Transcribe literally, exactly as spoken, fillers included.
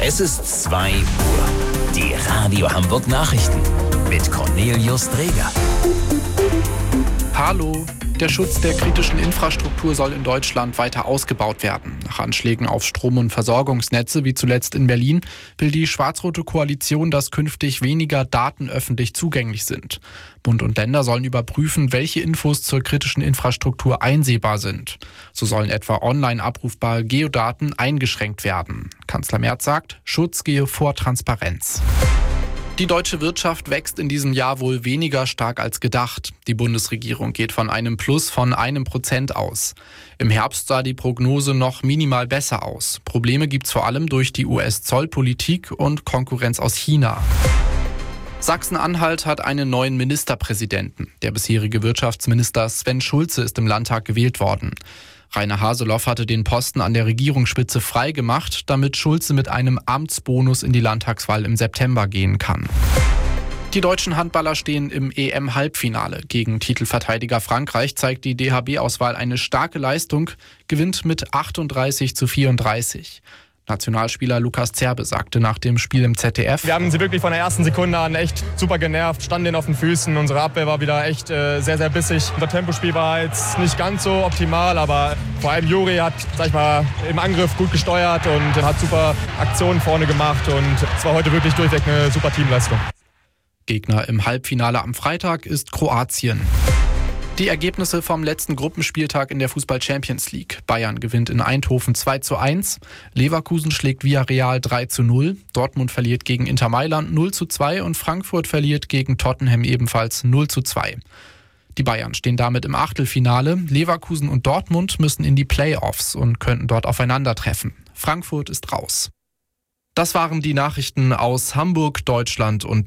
Es ist zwei Uhr. Die Radio Hamburg Nachrichten mit Cornelius Dreger. Hallo. Der Schutz der kritischen Infrastruktur soll in Deutschland weiter ausgebaut werden. Nach Anschlägen auf Strom- und Versorgungsnetze, wie zuletzt in Berlin, will die schwarz-rote Koalition, dass künftig weniger Daten öffentlich zugänglich sind. Bund und Länder sollen überprüfen, welche Infos zur kritischen Infrastruktur einsehbar sind. So sollen etwa online abrufbare Geodaten eingeschränkt werden. Kanzler Merz sagt, Schutz gehe vor Transparenz. Die deutsche Wirtschaft wächst in diesem Jahr wohl weniger stark als gedacht. Die Bundesregierung geht von einem Plus von einem Prozent aus. Im Herbst sah die Prognose noch minimal besser aus. Probleme gibt's vor allem durch die U S-Zollpolitik und Konkurrenz aus China. Sachsen-Anhalt hat einen neuen Ministerpräsidenten. Der bisherige Wirtschaftsminister Sven Schulze ist im Landtag gewählt worden. Rainer Haseloff hatte den Posten an der Regierungsspitze freigemacht, damit Schulze mit einem Amtsbonus in die Landtagswahl im September gehen kann. Die deutschen Handballer stehen im E M-Halbfinale. Gegen Titelverteidiger Frankreich zeigt die D H B-Auswahl eine starke Leistung, gewinnt mit achtunddreißig zu vierunddreißig. Nationalspieler Lukas Zerbe sagte nach dem Spiel im Z D F: Wir haben sie wirklich von der ersten Sekunde an echt super genervt, standen denen auf den Füßen. Unsere Abwehr war wieder echt äh, sehr, sehr bissig. Unser Tempospiel war jetzt nicht ganz so optimal, aber vor allem Juri hat, sag ich mal, im Angriff gut gesteuert und hat super Aktionen vorne gemacht. Und es war heute wirklich durchweg eine super Teamleistung. Gegner im Halbfinale am Freitag ist Kroatien. Die Ergebnisse vom letzten Gruppenspieltag in der Fußball-Champions League. Bayern gewinnt in Eindhoven zwei zu eins, Leverkusen schlägt Villarreal drei zu null, Dortmund verliert gegen Inter Mailand null zu zwei und Frankfurt verliert gegen Tottenham ebenfalls null zu zwei. Die Bayern stehen damit im Achtelfinale. Leverkusen und Dortmund müssen in die Playoffs und könnten dort aufeinandertreffen. Frankfurt ist raus. Das waren die Nachrichten aus Hamburg, Deutschland und